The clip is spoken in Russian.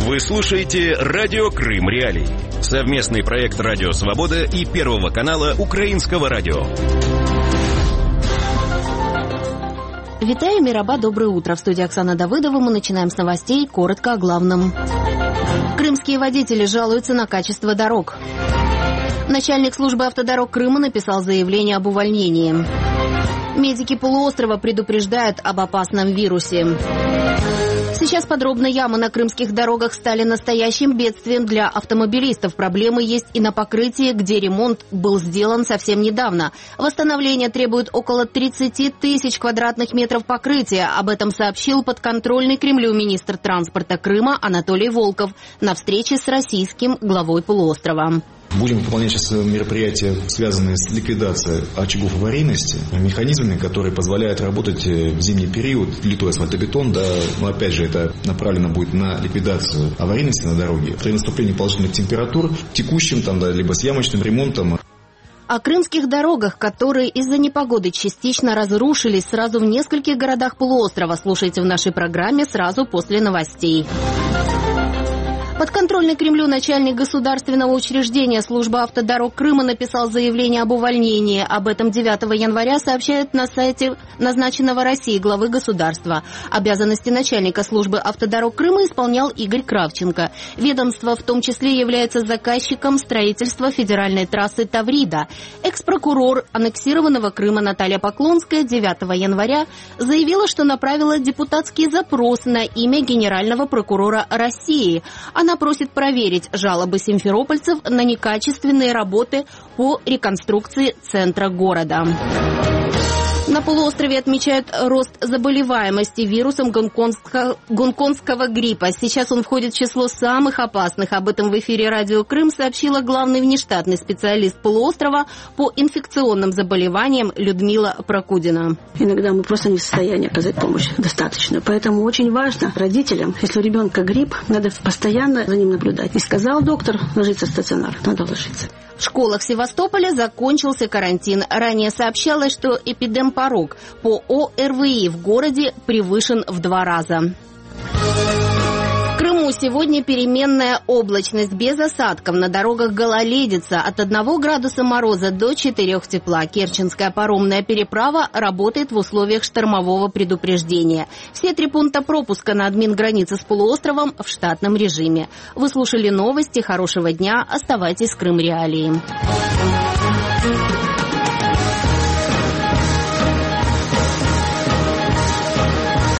Вы слушаете «Радио Крым Реалии». Совместный проект «Радио Свобода» и Первого канала Украинского радио. Витаю, Мираба, доброе утро. В студии Оксана Давыдова. Мы начинаем с новостей. Коротко о главном. Крымские водители жалуются на качество дорог. Начальник службы автодорог Крыма написал заявление об увольнении. Медики полуострова предупреждают об опасном вирусе. Сейчас подробно. Ямы на крымских дорогах стали настоящим бедствием для автомобилистов. Проблемы есть и на покрытии, где ремонт был сделан совсем недавно. Восстановление требует около 30 тысяч квадратных метров покрытия. Об этом сообщил подконтрольный Кремлю министр транспорта Крыма Анатолий Волков на встрече с российским главой полуострова. Будем выполнять сейчас мероприятия, связанные с ликвидацией очагов аварийности, механизмами, которые позволяют работать в зимний период, литой асфальтобетон, да, но опять же это направлено будет на ликвидацию аварийности на дороге. При наступлении положительных температур, текущим там, да, либо с ямочным ремонтом. О крымских дорогах, которые из-за непогоды частично разрушились сразу в нескольких городах полуострова, слушайте в нашей программе сразу после новостей. Подконтрольный Кремлю начальник государственного учреждения службы автодорог Крыма написал заявление об увольнении. Об этом 9 января сообщают на сайте назначенного России главы государства. Обязанности начальника службы автодорог Крыма исполнял Игорь Кравченко. Ведомство в том числе является заказчиком строительства федеральной трассы Таврида. Экс-прокурор аннексированного Крыма Наталья Поклонская 9 января заявила, что направила депутатский запрос на имя генерального прокурора России. Она просит проверить жалобы симферопольцев на некачественные работы по реконструкции центра города. На полуострове отмечают рост заболеваемости вирусом гонконгского гриппа. Сейчас он входит в число самых опасных. Об этом в эфире «Радио Крым» сообщила главный внештатный специалист полуострова по инфекционным заболеваниям Людмила Прокудина. Иногда мы просто не в состоянии оказать помощь достаточно. Поэтому очень важно родителям, если у ребенка грипп, надо постоянно за ним наблюдать. И сказал доктор, ложиться в стационар, надо ложиться. В школах Севастополя закончился карантин. Ранее сообщалось, что эпидемпорог по ОРВИ в городе превышен в 2 раза. В Крыму сегодня переменная облачность без осадков. На дорогах гололедица. От 1 градуса мороза до 4 тепла. Керченская паромная переправа работает в условиях штормового предупреждения. Все 3 пункта пропуска на админгранице с полуостровом в штатном режиме. Вы слушали новости. Хорошего дня. Оставайтесь с Крым Реалии.